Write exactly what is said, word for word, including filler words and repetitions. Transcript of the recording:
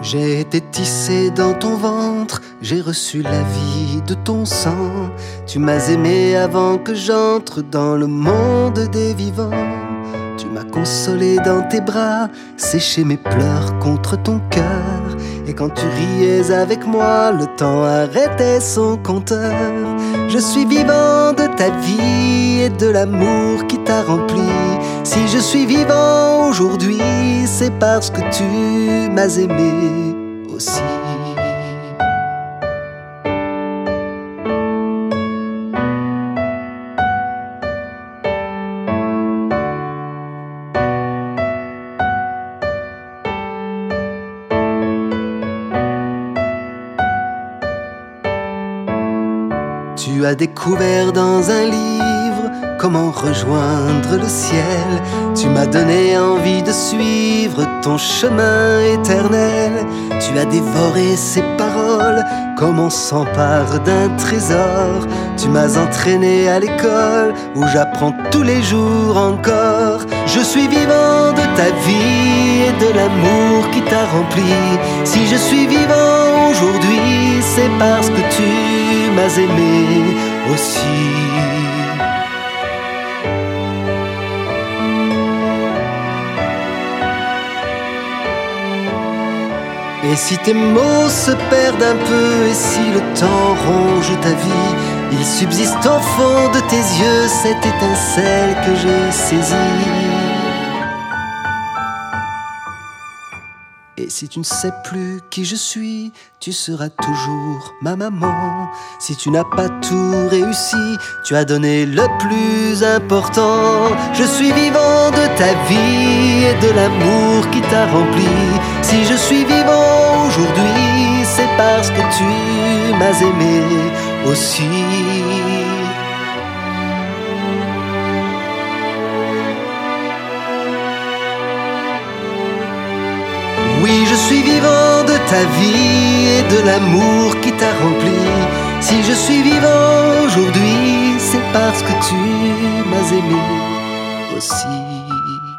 J'ai été tissé dans ton ventre, j'ai reçu la vie de ton sang. Tu m'as aimé avant que j'entre dans le monde des vivants. Tu m'as consolé dans tes bras, séché mes pleurs contre ton cœur. Et quand tu riais avec moi, le temps arrêtait son compteur. Je suis vivant de ta vie et de l'amour qui t'a rempli. Si je suis vivant aujourd'hui, c'est parce que tu m'as aimé aussi. Tu as découvert dans un livre comment rejoindre le ciel. Tu m'as donné envie de suivre ton chemin éternel. Tu as dévoré ces paroles comme on s'empare d'un trésor. Tu m'as entraîné à l'école où j'apprends tous les jours encore. Je suis vivant de ta vie et de l'amour qui t'a rempli. Si je suis vivant aujourd'hui, c'est parce que tu m'as aimé aussi. Et si tes mots se perdent un peu, et si le temps ronge ta vie, il subsiste au fond de tes yeux cette étincelle que j'ai saisie. Et si tu ne sais plus qui je suis, tu seras toujours ma maman. Si tu n'as pas tout réussi, tu as donné le plus important. Je suis vivant de ta vie et de l'amour qui t'a rempli. Si je suis vivant aujourd'hui, c'est parce que tu m'as aimé aussi. Oui, je suis vivant de ta vie et de l'amour qui t'a rempli. Si je suis vivant aujourd'hui, c'est parce que tu m'as aimé aussi.